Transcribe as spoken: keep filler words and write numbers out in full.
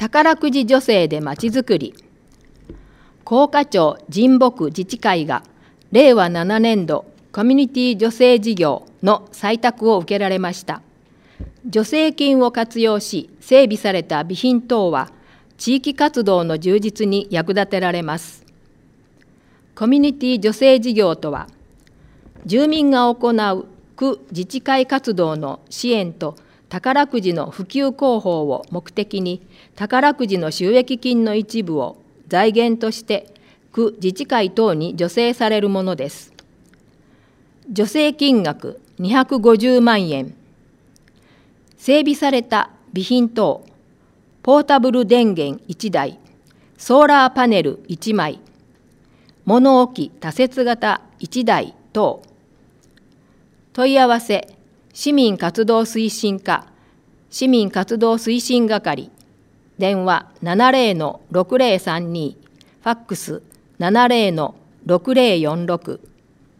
宝くじ助成でまちづくり。甲賀町神北自治会がれいわななねんどコミュニティ助成事業の採択を受けられました。助成金を活用し整備された備品等は地域活動の充実に役立てられます。コミュニティ助成事業とは、住民が行う区自治会活動の支援と宝くじの普及広報を目的に、宝くじの収益金の一部を財源として区自治会等に助成されるものです。助成金額にひゃくごじゅうまんえん、整備された備品等、ポータブル電源いちだい、ソーラーパネルいちまい、物置多節型いちだい等。問い合わせ、市民活動推進課、市民活動推進係、電話 ななぜろのろくぜろさんに、ファックス ななぜろのろくぜろよんろく。